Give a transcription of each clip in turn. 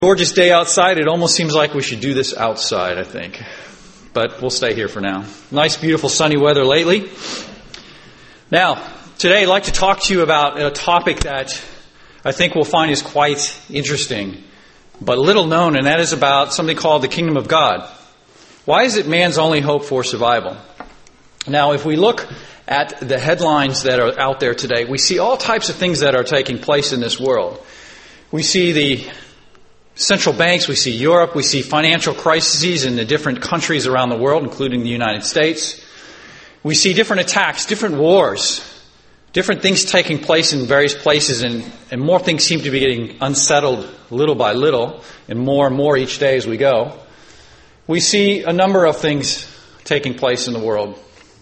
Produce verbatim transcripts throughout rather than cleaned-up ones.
Gorgeous day outside. It almost seems like we should do this outside, I think. But we'll stay here for now. Nice, beautiful, sunny weather lately. Now, today I'd like to talk to you about a topic that I think we'll find is quite interesting, but little known, and that is about something called the kingdom of God. Why is it man's only hope for survival? Now, if we look at the headlines that are out there today, we see all types of things that are taking place in this world. We see the central banks, we see Europe, we see financial crises in the different countries around the world, including the United States. We see different attacks, different wars, different things taking place in various places, and, and more things seem to be getting unsettled little by little, and more and more each day as we go. We see a number of things taking place in the world.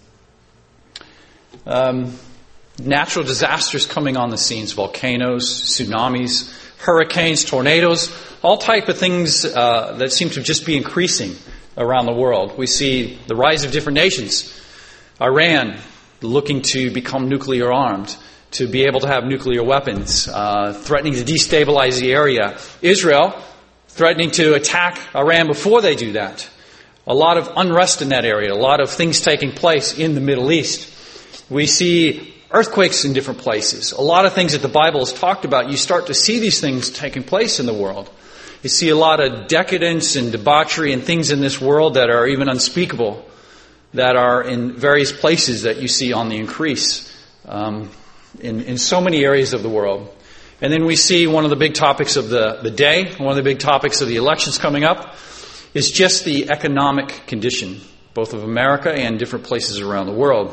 Um, natural disasters coming on the scenes, volcanoes, tsunamis, hurricanes, tornadoes, all type of things uh, that seem to just be increasing around the world. We see the rise of different nations. Iran looking to become nuclear armed, to be able to have nuclear weapons, uh, threatening to destabilize the area. Israel threatening to attack Iran before they do that. A lot of unrest in that area, a lot of things taking place in the Middle East. We see earthquakes in different places. A lot of things that the Bible has talked about, you start to see these things taking place in the world. You see a lot of decadence and debauchery and things in this world that are even unspeakable, that are in various places that you see on the increase um, in, in so many areas of the world. And then we see one of the big topics of the, the day, one of the big topics of the elections coming up, is just the economic condition, both of America and different places around the world.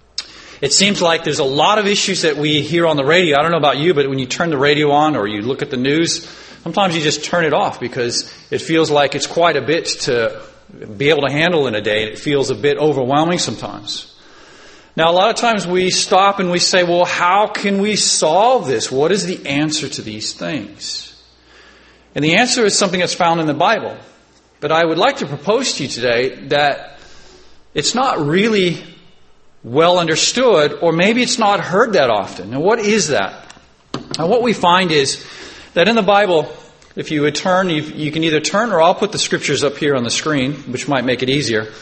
It seems like there's a lot of issues that we hear on the radio. I don't know about you, but when you turn the radio on or you look at the news, sometimes you just turn it off because it feels like it's quite a bit to be able to handle in a day. It feels a bit overwhelming sometimes. Now, a lot of times we stop and we say, well, how can we solve this? What is the answer to these things? And the answer is something that's found in the Bible. But I would like to propose to you today that it's not really well understood, or maybe it's not heard that often. Now, what is that? And what we find is that in the Bible, if you would turn, you, you can either turn, or I'll put the scriptures up here on the screen, which might make it easier.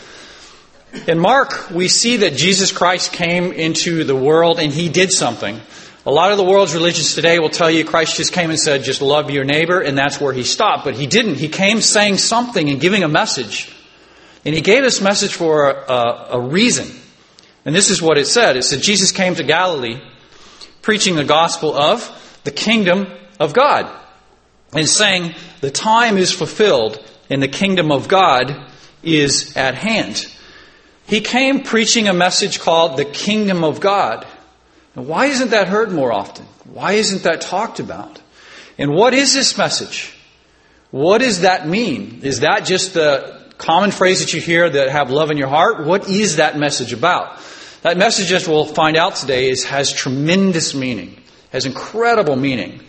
In Mark, we see that Jesus Christ came into the world and He did something. A lot of the world's religions today will tell you Christ just came and said, just love your neighbor, and that's where He stopped. But He didn't. He came saying something and giving a message. And He gave this message for a, a reason. And this is what it said. It said Jesus came to Galilee preaching the gospel of the kingdom of God, and saying the time is fulfilled and the kingdom of God is at hand. He came preaching a message called the kingdom of God. Now, why isn't that heard more often? Why isn't that talked about? And what is this message? What does that mean? Is that just the common phrase that you hear that have love in your heart? What is that message about? That message, as we'll find out today, is has tremendous meaning, has incredible meaning.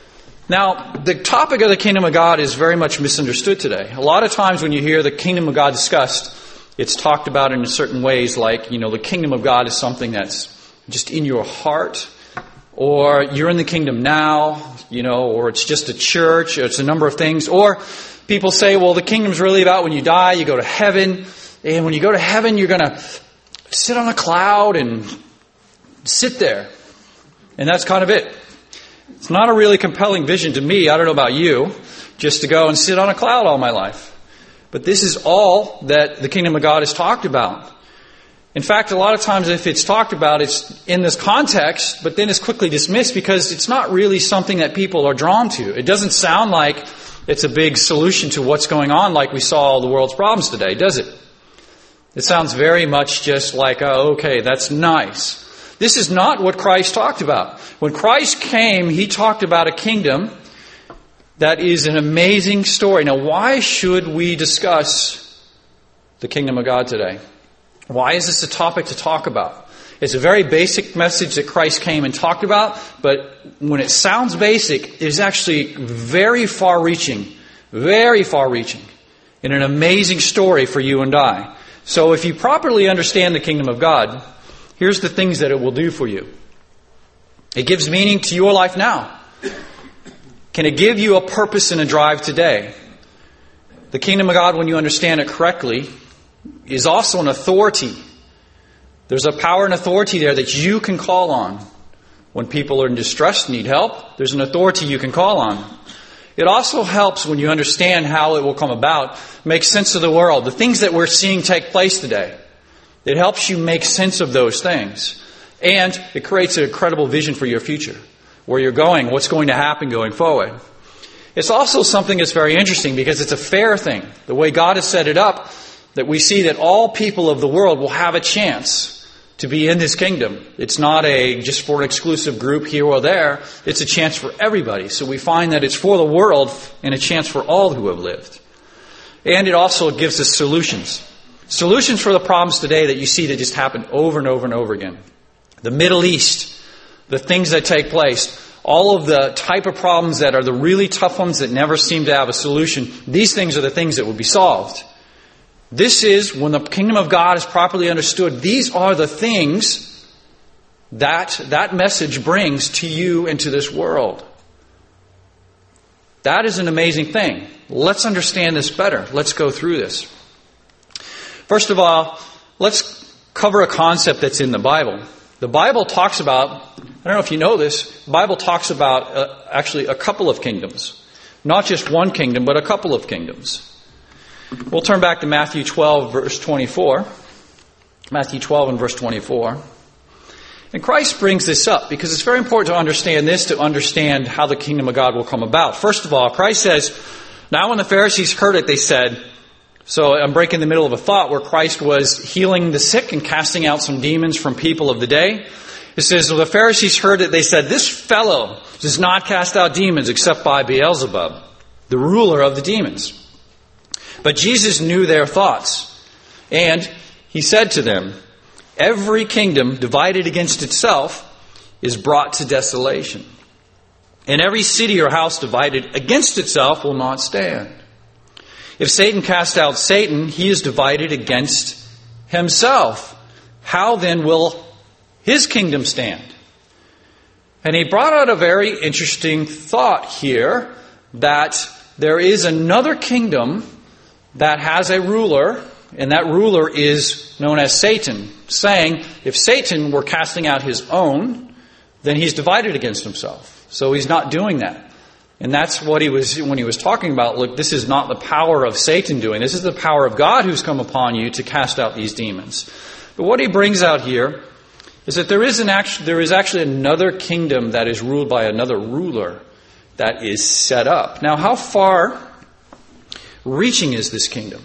Now, the topic of the kingdom of God is very much misunderstood today. A lot of times when you hear the kingdom of God discussed, it's talked about in certain ways, like, you know, the kingdom of God is something that's just in your heart, or you're in the kingdom now, you know, or it's just a church, or it's a number of things. Or people say, well, the kingdom's really about when you die, you go to heaven, and when you go to heaven, you're going to sit on a cloud and sit there. And that's kind of it. It's not a really compelling vision to me, I don't know about you, just to go and sit on a cloud all my life. But this is all that the kingdom of God is talked about. In fact, a lot of times if it's talked about, it's in this context, but then it's quickly dismissed because it's not really something that people are drawn to. It doesn't sound like it's a big solution to what's going on like we saw all the world's problems today, does it? It sounds very much just like, oh, okay, that's nice. This is not what Christ talked about. When Christ came, He talked about a kingdom that is an amazing story. Now, why should we discuss the kingdom of God today? Why is this a topic to talk about? It's a very basic message that Christ came and talked about, but when it sounds basic, it's actually very far-reaching, very far-reaching, and an amazing story for you and I. So if you properly understand the kingdom of God, here's the things that it will do for you. It gives meaning to your life now. Can it give you a purpose and a drive today? The kingdom of God, when you understand it correctly, is also an authority. There's a power and authority there that you can call on. When people are in distress, need help, there's an authority you can call on. It also helps when you understand how it will come about, make sense of the world, the things that we're seeing take place today. It helps you make sense of those things. And it creates an incredible vision for your future, where you're going, what's going to happen going forward. It's also something that's very interesting because it's a fair thing. The way God has set it up, that we see that all people of the world will have a chance to be in this kingdom. It's not a just for an exclusive group here or there. It's a chance for everybody. So we find that it's for the world and a chance for all who have lived. And it also gives us solutions. Solutions for the problems today that you see that just happen over and over and over again. The Middle East, the things that take place, all of the type of problems that are the really tough ones that never seem to have a solution, these things are the things that will be solved. This is, when the kingdom of God is properly understood, these are the things that that message brings to you and to this world. That is an amazing thing. Let's understand this better. Let's go through this. First of all, let's cover a concept that's in the Bible. The Bible talks about, I don't know if you know this, the Bible talks about uh, actually a couple of kingdoms. Not just one kingdom, but a couple of kingdoms. We'll turn back to Matthew twelve, verse twenty-four. Matthew twelve and verse twenty-four. And Christ brings this up because it's very important to understand this, to understand how the kingdom of God will come about. First of all, Christ says, now when the Pharisees heard it, they said, so I'm breaking the middle of a thought where Christ was healing the sick and casting out some demons from people of the day. It says, well, the Pharisees heard it, they said, this fellow does not cast out demons except by Beelzebub, the ruler of the demons. But Jesus knew their thoughts, and he said to them, every kingdom divided against itself is brought to desolation, and every city or house divided against itself will not stand. If Satan cast out Satan, he is divided against himself. How then will his kingdom stand? And he brought out a very interesting thought here, that there is another kingdom that has a ruler, and that ruler is known as Satan, saying if Satan were casting out his own, then he's divided against himself. So he's not doing that. And that's what he was, when he was talking about, look, this is not the power of Satan doing. This is the power of God who's come upon you to cast out these demons. But what he brings out here is that there is an actual, there is actually another kingdom that is ruled by another ruler that is set up. Now, how far reaching is this kingdom?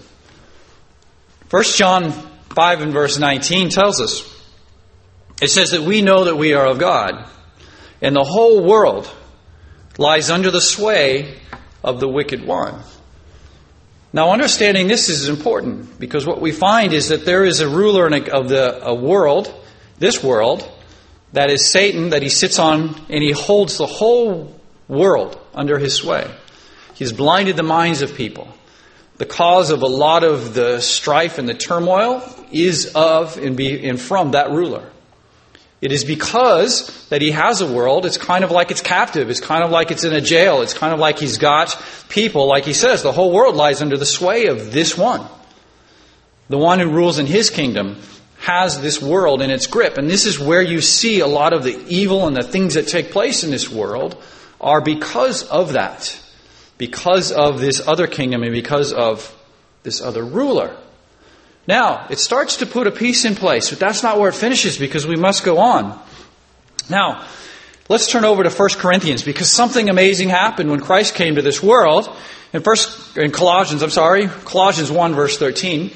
First John five and verse nineteen tells us, it says that we know that we are of God, and the whole world lies under the sway of the wicked one. Now, understanding this is important, because what we find is that there is a ruler of the a world, this world, that is Satan, that he sits on, and he holds the whole world under his sway. He's blinded the minds of people. The cause of a lot of the strife and the turmoil is of and, be, and from that ruler. It is because that he has a world, it's kind of like it's captive. It's kind of like it's in a jail. It's kind of like he's got people, like he says, the whole world lies under the sway of this one. The one who rules in his kingdom has this world in its grip. And this is where you see a lot of the evil and the things that take place in this world are because of that. Because of this other kingdom and because of this other ruler. Now, it starts to put a piece in place, but that's not where it finishes, because we must go on. Now, let's turn over to First Corinthians, because something amazing happened when Christ came to this world. In First, in Colossians, I'm sorry, Colossians one verse thirteen,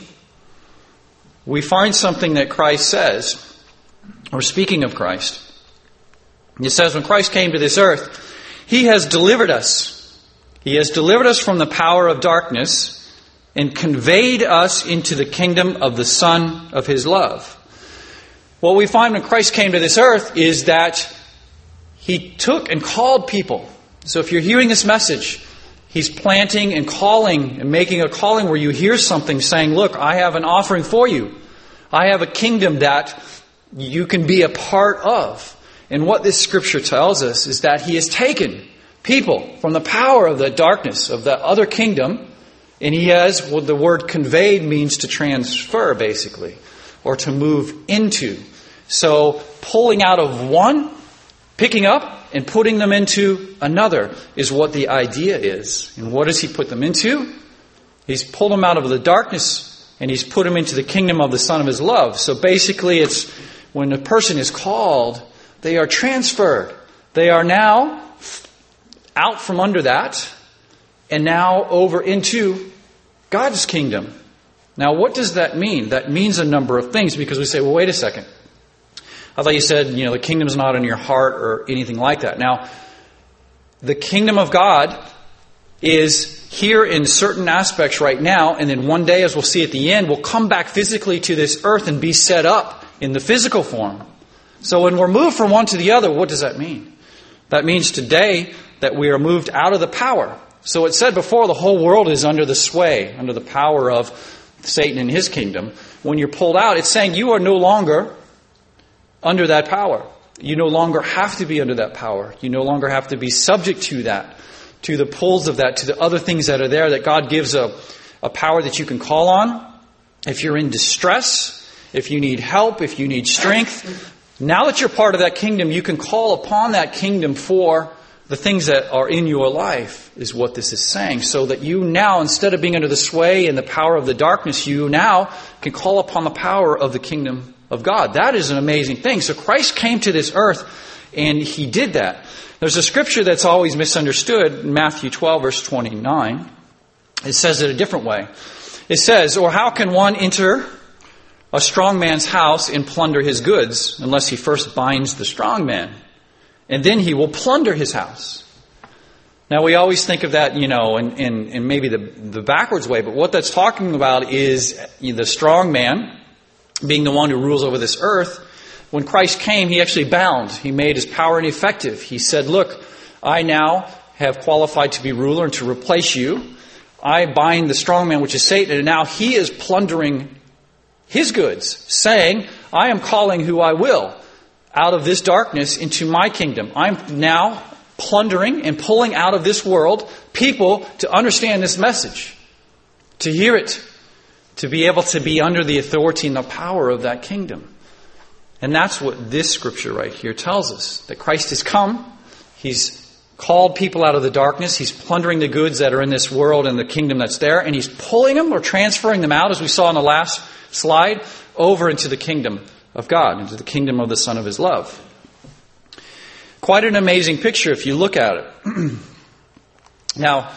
we find something that Christ says, or speaking of Christ. It says, when Christ came to this earth, He has delivered us. He has delivered us from the power of darkness and conveyed us into the kingdom of the Son of His love. What we find when Christ came to this earth is that He took and called people. So if you're hearing this message, He's planting and calling and making a calling where you hear something saying, look, I have an offering for you. I have a kingdom that you can be a part of. And what this scripture tells us is that He has taken people from the power of the darkness of the other kingdom. And he has what the word conveyed means to transfer, basically, or to move into. So pulling out of one, picking up, and putting them into another is what the idea is. And what does he put them into? He's pulled them out of the darkness and he's put them into the kingdom of the Son of his love. So basically it's when a person is called, they are transferred. They are now out from under that and now over into God's kingdom. Now what does that mean? That means a number of things, because we say, well, wait a second. I thought you said, you know, the kingdom's not in your heart or anything like that. Now, the kingdom of God is here in certain aspects right now, and then one day, as we'll see at the end, we'll come back physically to this earth and be set up in the physical form. So when we're moved from one to the other, what does that mean? That means today that we are moved out of the power. So it said before, the whole world is under the sway, under the power of Satan and his kingdom. When you're pulled out, it's saying you are no longer under that power. You no longer have to be under that power. You no longer have to be subject to that, to the pulls of that, to the other things that are there, that God gives a, a power that you can call on. If you're in distress, if you need help, if you need strength, now that you're part of that kingdom, you can call upon that kingdom for the things that are in your life, is what this is saying. So that you now, instead of being under the sway and the power of the darkness, you now can call upon the power of the kingdom of God. That is an amazing thing. So Christ came to this earth and he did that. There's a scripture that's always misunderstood, Matthew twelve, verse twenty-nine. It says it a different way. It says, or how can one enter a strong man's house and plunder his goods unless he first binds the strong man? And then he will plunder his house. Now we always think of that, you know, in, in, in maybe the, the backwards way, but what that's talking about is the strong man being the one who rules over this earth. When Christ came, he actually bound. He made his power ineffective. He said, look, I now have qualified to be ruler and to replace you. I bind the strong man, which is Satan, and now he is plundering his goods, saying, I am calling who I will out of this darkness into my kingdom. I'm now plundering and pulling out of this world people to understand this message, to hear it, to be able to be under the authority and the power of that kingdom. And that's what this scripture right here tells us. That Christ has come. He's called people out of the darkness. He's plundering the goods that are in this world and the kingdom that's there. And he's pulling them or transferring them out, as we saw in the last slide, over into the kingdom of God, into the kingdom of the Son of his love. Quite an amazing picture if you look at it. Now,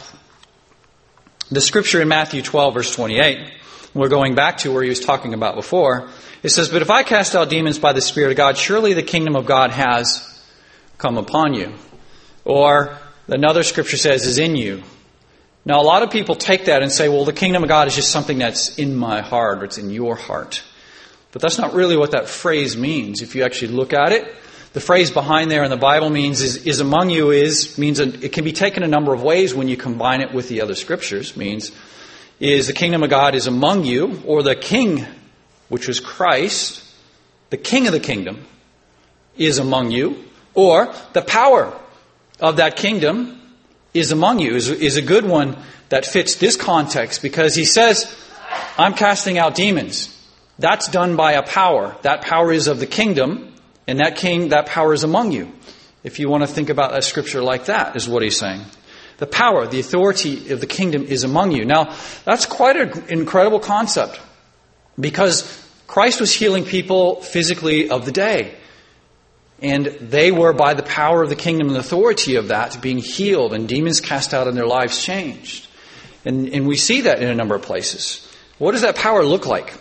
the scripture in Matthew twelve, verse twenty-eight, we're going back to where he was talking about before. It says, but if I cast out demons by the Spirit of God, surely the kingdom of God has come upon you. Or another scripture says, is in you. Now, a lot of people take that and say, well, the kingdom of God is just something that's in my heart, or it's in your heart. But that's not really what that phrase means. If you actually look at it, the phrase behind there in the Bible means is, is among you is, means a, it can be taken a number of ways when you combine it with the other scriptures. Means is the kingdom of God is among you, or the king, which was Christ, the king of the kingdom, is among you, or the power of that kingdom is among you, is, is a good one that fits this context, because he says, I'm casting out demons. That's done by a power. That power is of the kingdom, and that king, that power is among you. If you want to think about a scripture like that, is what he's saying. The power, the authority of the kingdom is among you. Now, that's quite an incredible concept, because Christ was healing people physically of the day. And they were, by the power of the kingdom and authority of that, being healed and demons cast out and their lives changed. And, and we see that in a number of places. What does that power look like?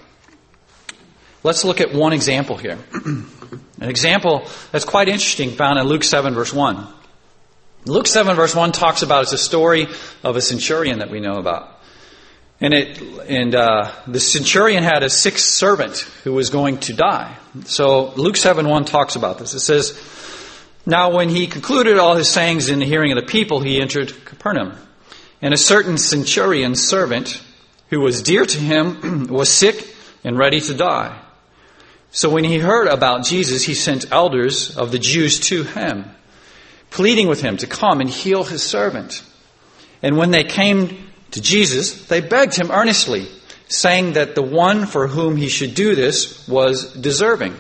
Let's look at one example here. An example that's quite interesting, found in Luke seven, verse one. Luke seven, verse one talks about, it's a story of a centurion that we know about. And it and uh, the centurion had a sick servant who was going to die. So Luke seven one talks about this. It says, now when he concluded all his sayings in the hearing of the people, he entered Capernaum. And a certain centurion's servant, who was dear to him, was sick and ready to die. So when he heard about Jesus, he sent elders of the Jews to him, pleading with him to come and heal his servant. And when they came to Jesus, they begged him earnestly, saying that the one for whom he should do this was deserving.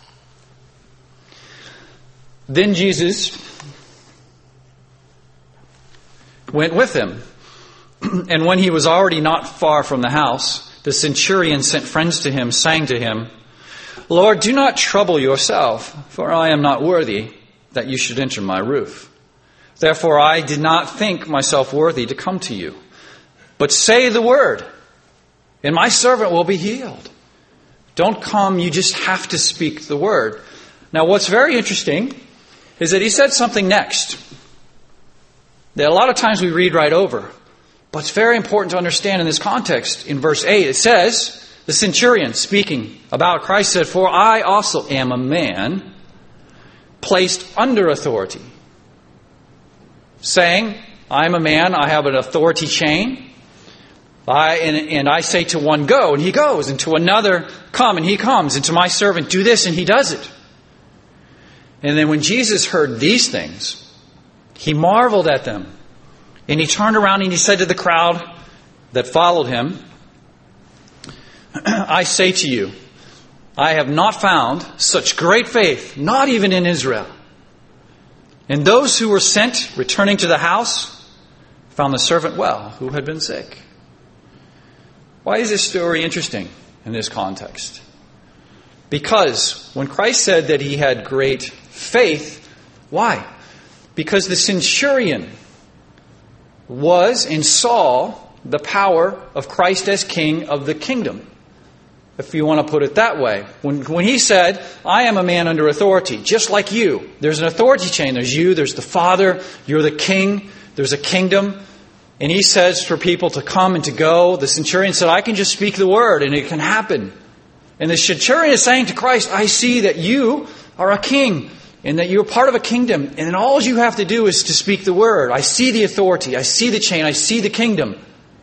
Then Jesus went with them. And when he was already not far from the house, the centurion sent friends to him, saying to him, Lord, do not trouble yourself, for I am not worthy that you should enter my roof. Therefore I did not think myself worthy to come to you. But say the word, and my servant will be healed. Don't come, you just have to speak the word. Now what's very interesting is that he said something next that a lot of times we read right over. But it's very important to understand in this context. In verse eight, it says, the centurion speaking about Christ said, For I also am a man placed under authority. Saying, I am a man, I have an authority chain. I, and, and I say to one, go, and he goes. And to another, come, and he comes. And to my servant, do this, and he does it. And then when Jesus heard these things, he marveled at them. And he turned around and he said to the crowd that followed him, I say to you, I have not found such great faith, not even in Israel. And those who were sent, returning to the house, found the servant well, who had been sick. Why is this story interesting in this context? Because when Christ said that he had great faith, why? Because the centurion was and saw the power of Christ as king of the kingdom, if you want to put it that way. When, when he said, I am a man under authority, just like you. There's an authority chain. There's you, there's the Father, you're the king, there's a kingdom. And he says for people to come and to go. The centurion said, I can just speak the word and it can happen. And the centurion is saying to Christ, I see that you are a king. And that you're part of a kingdom. And then all you have to do is to speak the word. I see the authority. I see the chain. I see the kingdom.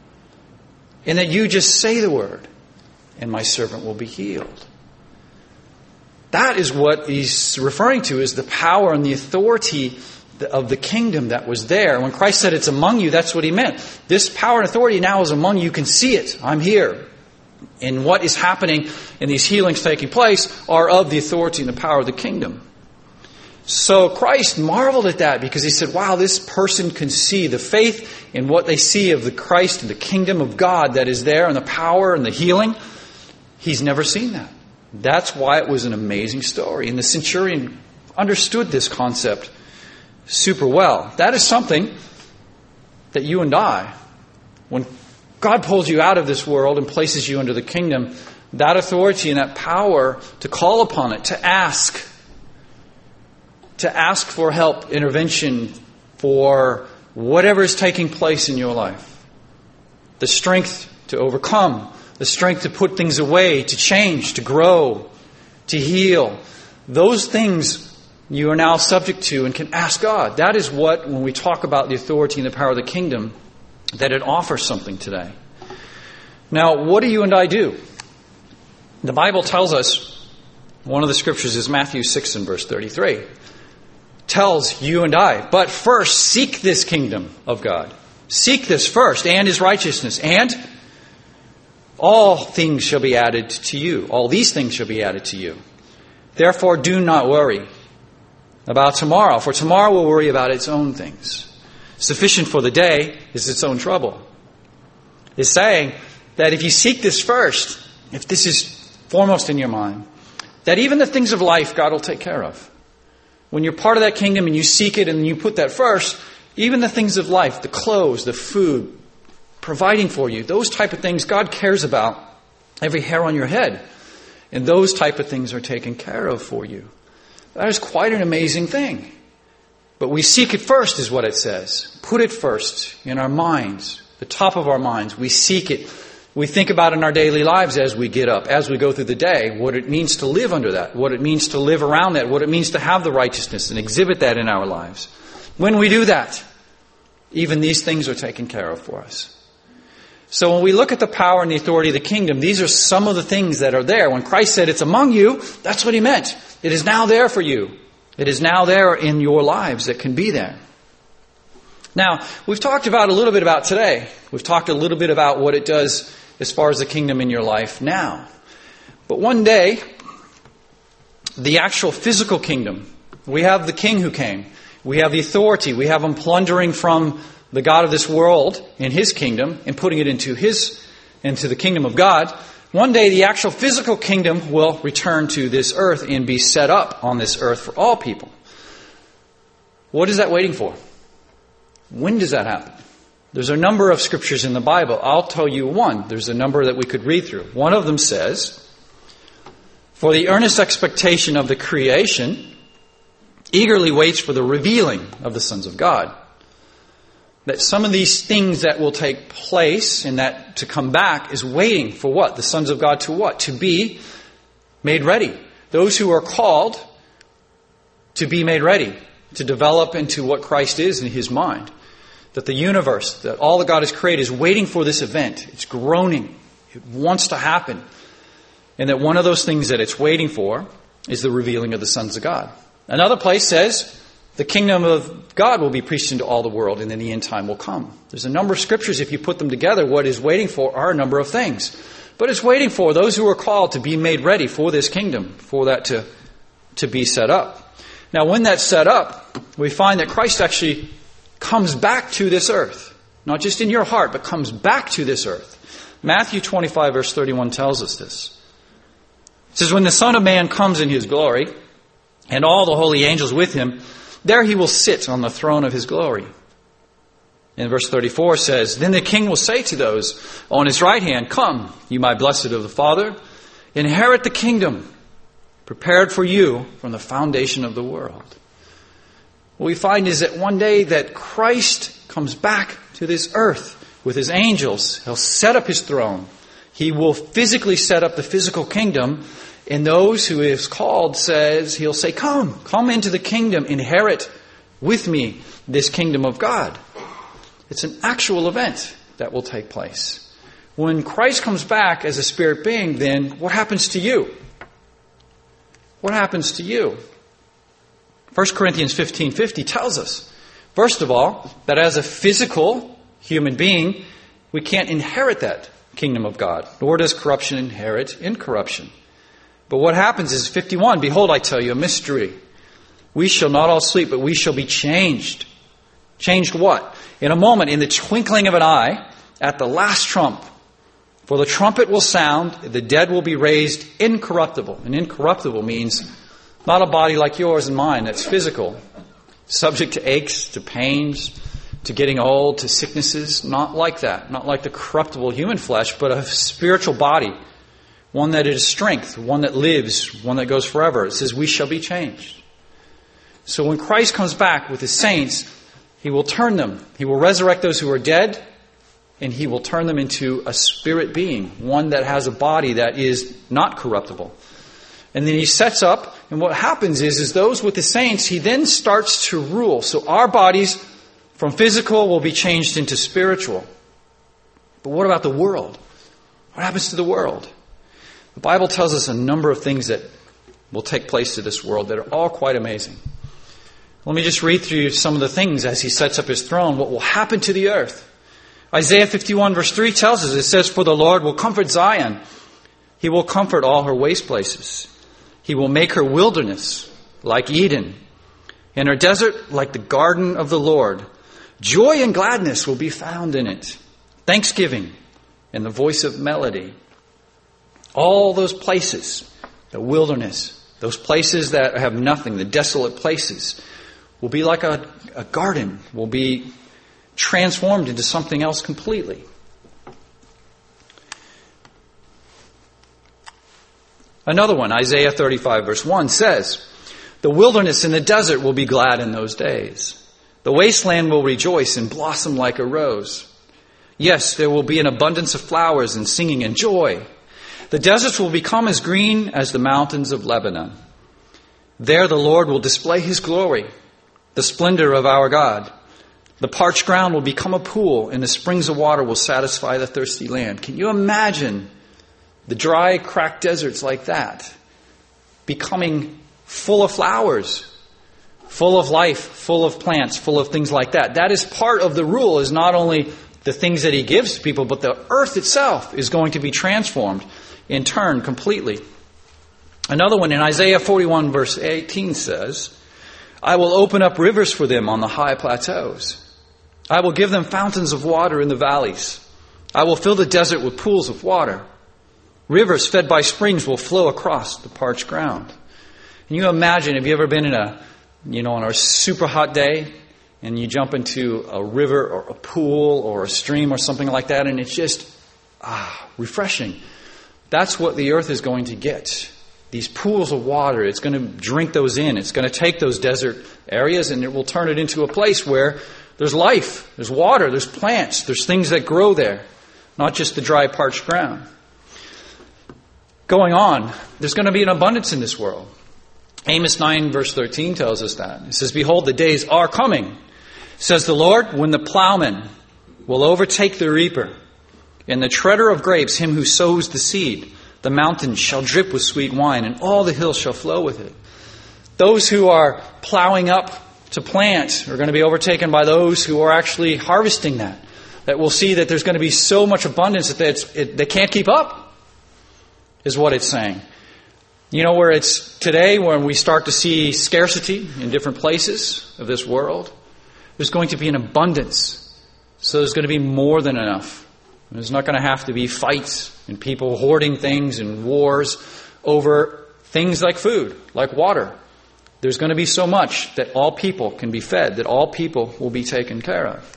And that you just say the word. And my servant will be healed. That is what he's referring to as the power and the authority of the kingdom that was there. When Christ said it's among you, that's what he meant. This power and authority now is among you. You can see it. I'm here. And what is happening in these healings taking place are of the authority and the power of the kingdom. So Christ marveled at that because he said, wow, this person can see the faith in what they see of the Christ and the kingdom of God that is there and the power and the healing. He's never seen that. That's why it was an amazing story. And the centurion understood this concept super well. That is something that you and I, when God pulls you out of this world and places you under the kingdom, that authority and that power to call upon it, to ask, to ask for help, intervention for whatever is taking place in your life. The strength to overcome, the strength to put things away, to change, to grow, to heal. Those things you are now subject to and can ask God. That is what, when we talk about the authority and the power of the kingdom, that it offers something today. Now, what do you and I do? The Bible tells us, one of the scriptures is Matthew six and verse thirty-three. Tells you and I, but first seek this kingdom of God. Seek this first and his righteousness, and all things shall be added to you. All these things shall be added to you. Therefore do not worry about tomorrow, for tomorrow will worry about its own things. Sufficient for the day is its own trouble. It's saying that if you seek this first, if this is foremost in your mind, that even the things of life God will take care of. When you're part of that kingdom and you seek it and you put that first, even the things of life, the clothes, the food, providing for you, those type of things God cares about, every hair on your head. And those type of things are taken care of for you. That is quite an amazing thing. But we seek it first is what it says. Put it first in our minds, the top of our minds. We seek it. We think about in our daily lives as we get up, as we go through the day, what it means to live under that, what it means to live around that, what it means to have the righteousness and exhibit that in our lives. When we do that, even these things are taken care of for us. So when we look at the power and the authority of the kingdom, these are some of the things that are there. When Christ said it's among you, that's what he meant. It is now there for you. It is now there in your lives that can be there. Now, we've talked about a little bit about today. We've talked a little bit about what it does as far as the kingdom in your life now. But one day, the actual physical kingdom, we have the king who came. We have the authority. We have him plundering from the God of this world in his kingdom and putting it into his, into the kingdom of God. One day, the actual physical kingdom will return to this earth and be set up on this earth for all people. What is that waiting for? When does that happen? There's a number of scriptures in the Bible. I'll tell you one. There's a number that we could read through. One of them says, "For the earnest expectation of the creation eagerly waits for the revealing of the sons of God." That some of these things that will take place and that to come back is waiting for what? The sons of God to what? To be made ready. Those who are called to be made ready, to develop into what Christ is in his mind. That the universe, that all that God has created is waiting for this event. It's groaning. It wants to happen. And that one of those things that it's waiting for is the revealing of the sons of God. Another place says the kingdom of God will be preached into all the world and then the end time will come. There's a number of scriptures, if you put them together, what is waiting for are a number of things. But it's waiting for those who are called to be made ready for this kingdom, for that to, to be set up. Now, when that's set up, we find that Christ actually comes back to this earth. Not just in your heart, but comes back to this earth. Matthew twenty-five, verse thirty-one tells us this. It says, "When the Son of Man comes in his glory, and all the holy angels with him, there he will sit on the throne of his glory." And verse thirty-four says, "Then the king will say to those on his right hand, 'Come, you my blessed of the Father, inherit the kingdom prepared for you from the foundation of the world.'" What we find is that one day that Christ comes back to this earth with his angels. He'll set up his throne. He will physically set up the physical kingdom. And those who he has called says, he'll say, "Come, come into the kingdom, inherit with me this kingdom of God." It's an actual event that will take place. When Christ comes back as a spirit being, then what happens to you? What happens to you? First Corinthians fifteen fifty tells us, first of all, that as a physical human being, we can't inherit that kingdom of God, nor does corruption inherit incorruption. But what happens is fifty-one, "Behold, I tell you a mystery. We shall not all sleep, but we shall be changed." Changed what? In a moment, in the twinkling of an eye, at the last trump. "For the trumpet will sound, the dead will be raised incorruptible." And incorruptible means not a body like yours and mine that's physical, subject to aches, to pains, to getting old, to sicknesses. Not like that. Not like the corruptible human flesh, but a spiritual body. One that is strength, one that lives, one that goes forever. It says, we shall be changed. So when Christ comes back with his saints, he will turn them. He will resurrect those who are dead, and he will turn them into a spirit being, one that has a body that is not corruptible. And then he sets up, and what happens is, is those with the saints, he then starts to rule. So our bodies from physical will be changed into spiritual. But what about the world? What happens to the world? The Bible tells us a number of things that will take place to this world that are all quite amazing. Let me just read through some of the things as he sets up his throne, what will happen to the earth. Isaiah fifty-one verse three tells us, it says, "For the Lord will comfort Zion. He will comfort all her waste places. He will make her wilderness like Eden, and her desert like the garden of the Lord. Joy and gladness will be found in it, thanksgiving and the voice of melody." All those places, the wilderness, those places that have nothing, the desolate places, will be like a, a garden, will be transformed into something else completely. Another one, Isaiah thirty-five verse one says, "The wilderness and the desert will be glad in those days. The wasteland will rejoice and blossom like a rose. Yes, there will be an abundance of flowers and singing and joy. The deserts will become as green as the mountains of Lebanon. There the Lord will display his glory, the splendor of our God. The parched ground will become a pool, and the springs of water will satisfy the thirsty land." Can you imagine the dry, cracked deserts like that becoming full of flowers, full of life, full of plants, full of things like that. That is part of the rule, is not only the things that he gives to people, but the earth itself is going to be transformed in turn completely. Another one in Isaiah forty-one verse eighteen says, I will open up rivers for them on the high plateaus. I will give them fountains of water in the valleys. I will fill the desert with pools of water. Rivers fed by springs will flow across the parched ground. Can you imagine, have you ever been in a, you know, on a super hot day and you jump into a river or a pool or a stream or something like that, and it's just ah, refreshing. That's what the earth is going to get. These pools of water, it's going to drink those in. It's going to take those desert areas and it will turn it into a place where there's life, there's water, there's plants, there's things that grow there, not just the dry, parched ground. Going on, there's going to be an abundance in this world. Amos nine verse thirteen tells us that. It says, behold, the days are coming, says the Lord, when the plowman will overtake the reaper, and the treader of grapes him who sows the seed. The mountains shall drip with sweet wine, and all the hills shall flow with it. Those who are plowing up to plant are going to be overtaken by those who are actually harvesting that. That will see that there's going to be so much abundance that it's, it, they can't keep up, is what it's saying. You know where it's today, when we start to see scarcity in different places of this world, there's going to be an abundance. So there's going to be more than enough. There's not going to have to be fights and people hoarding things and wars over things like food, like water. There's going to be so much that all people can be fed, that all people will be taken care of.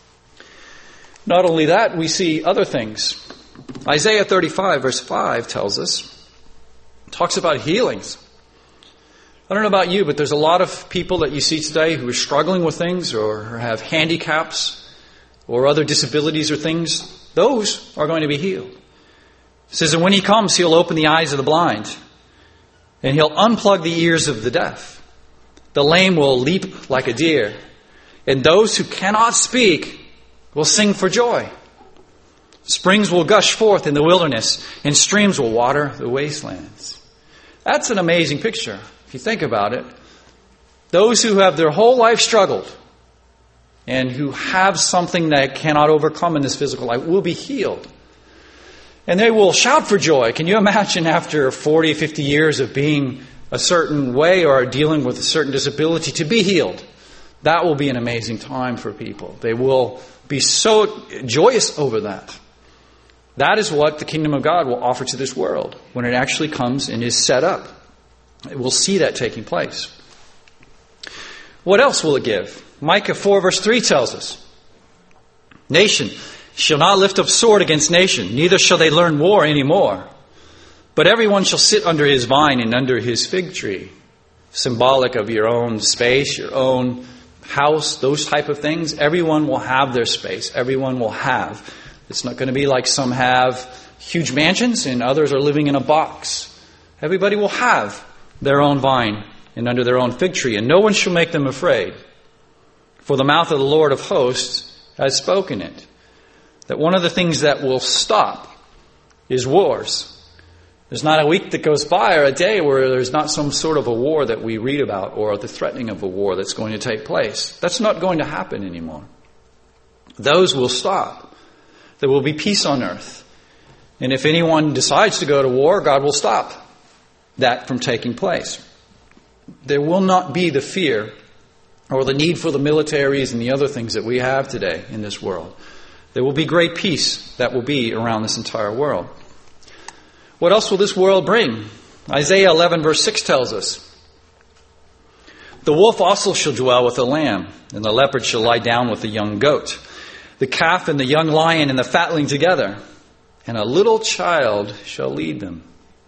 Not only that, we see other things. Isaiah thirty-five verse five tells us, talks about healings. I don't know about you, but there's a lot of people that you see today who are struggling with things or have handicaps or other disabilities or things. Those are going to be healed. It says, and when he comes, he'll open the eyes of the blind, and he'll unplug the ears of the deaf. The lame will leap like a deer, and those who cannot speak will sing for joy. Springs will gush forth in the wilderness, and streams will water the wastelands. That's an amazing picture, if you think about it. Those who have their whole life struggled, and who have something that cannot overcome in this physical life, will be healed. And they will shout for joy. Can you imagine after forty, fifty years of being a certain way or dealing with a certain disability to be healed? That will be an amazing time for people. They will be so joyous over that. That is what the kingdom of God will offer to this world when it actually comes and is set up. We'll see that taking place. What else will it give? Micah four verse three tells us, nation shall not lift up sword against nation, neither shall they learn war any more. But everyone shall sit under his vine and under his fig tree. Symbolic of your own space, your own house, those type of things. Everyone will have their space. Everyone will have. It's not going to be like some have huge mansions and others are living in a box. Everybody will have their own vine and under their own fig tree, and no one shall make them afraid. For the mouth of the Lord of hosts has spoken it. That one of the things that will stop is wars. There's not a week that goes by or a day where there's not some sort of a war that we read about or the threatening of a war that's going to take place. That's not going to happen anymore. Those will stop. There will be peace on earth. And if anyone decides to go to war, God will stop that from taking place. There will not be the fear or the need for the militaries and the other things that we have today in this world. There will be great peace that will be around this entire world. What else will this world bring? Isaiah eleven verse six tells us, the wolf also shall dwell with the lamb, and the leopard shall lie down with the young goat, the calf and the young lion and the fatling together, and a little child shall lead them.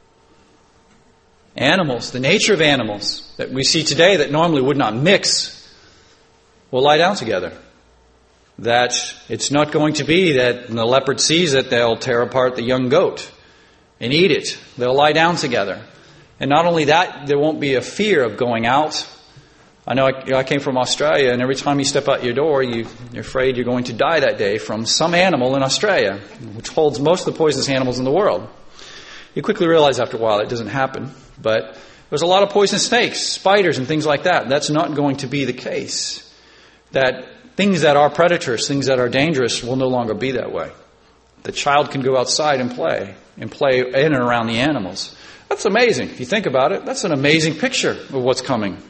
Animals, the nature of animals that we see today that normally would not mix, will lie down together. That it's not going to be that when the leopard sees it, they'll tear apart the young goat and eat it. They'll lie down together. And not only that, there won't be a fear of going out. I know I, I came from Australia, and every time you step out your door, you, you're afraid you're going to die that day from some animal in Australia, which holds most of the poisonous animals in the world. You quickly realize after a while it doesn't happen, but There's a lot of poisonous snakes, spiders, and things like that. That's not going to be the case. That things that are predators, things that are dangerous, will no longer be that way. The child can go outside and play, and play in and around the animals. That's amazing. If you think about it, that's an amazing picture of what's coming.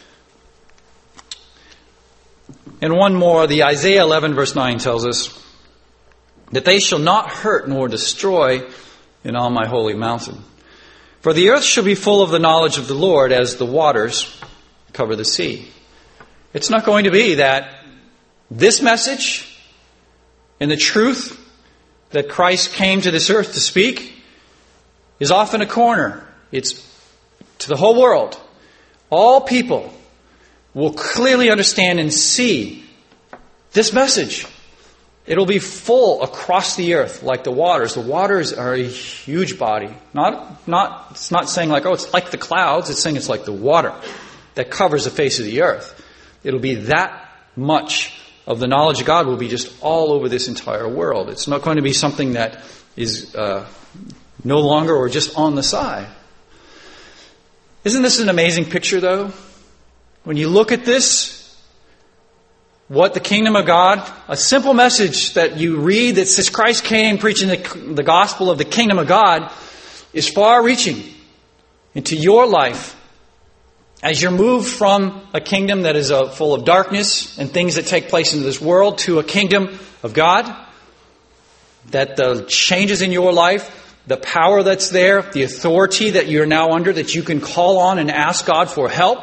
And one more, the Isaiah eleven verse nine tells us that they shall not hurt nor destroy in all my holy mountain. For the earth shall be full of the knowledge of the Lord as the waters cover the sea. It's not going to be that this message and the truth that Christ came to this earth to speak is off in a corner. It's to the whole world. All people will clearly understand and see this message. It'll be full across the earth like the waters. The waters are a huge body. Not, not, it's not saying like, oh, it's like the clouds. It's saying it's like the water that covers the face of the earth. It'll be that much of the knowledge of God will be just all over this entire world. It's not going to be something that is uh, no longer or just on the side. Isn't this an amazing picture, though? When you look at this, what the kingdom of God, a simple message that you read that says Christ came preaching the, the gospel of the kingdom of God, is far-reaching into your life. As you're moved from a kingdom that is uh, full of darkness and things that take place in this world to a kingdom of God, that the changes in your life, the power that's there, the authority that you're now under, that you can call on and ask God for help,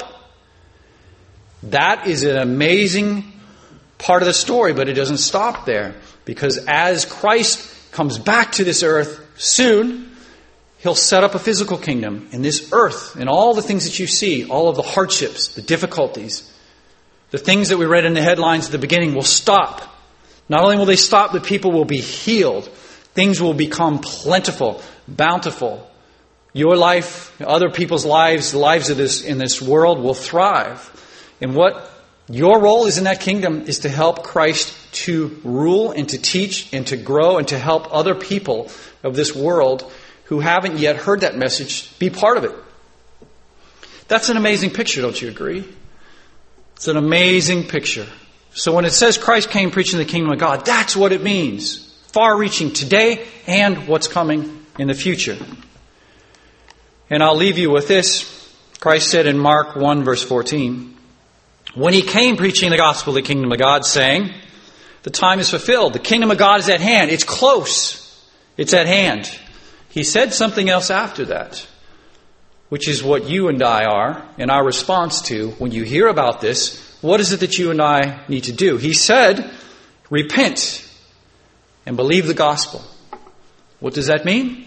that is an amazing part of the story, but it doesn't stop there. Because as Christ comes back to this earth soon, He'll set up a physical kingdom in this earth, and all the things that you see, all of the hardships, the difficulties, the things that we read in the headlines at the beginning will stop. Not only will they stop, but people will be healed. Things will become plentiful, bountiful. Your life, other people's lives, the lives of this in this world will thrive. And what your role is in that kingdom is to help Christ to rule and to teach and to grow and to help other people of this world who haven't yet heard that message be part of it. That's an amazing picture, don't you agree? It's an amazing picture. So when it says Christ came preaching the kingdom of God, that's what it means. Far-reaching today and what's coming in the future. And I'll leave you with this. Christ said in Mark one verse fourteen, when He came preaching the gospel of the kingdom of God, saying, the time is fulfilled. The kingdom of God is at hand. It's close. It's at hand. He said something else after that, which is what you and I are, and our response to when you hear about this. What is it that you and I need to do? He said, repent and believe the gospel. What does that mean?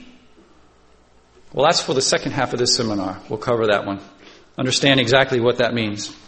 Well, that's for the second half of this seminar. We'll cover that one. Understand exactly what that means.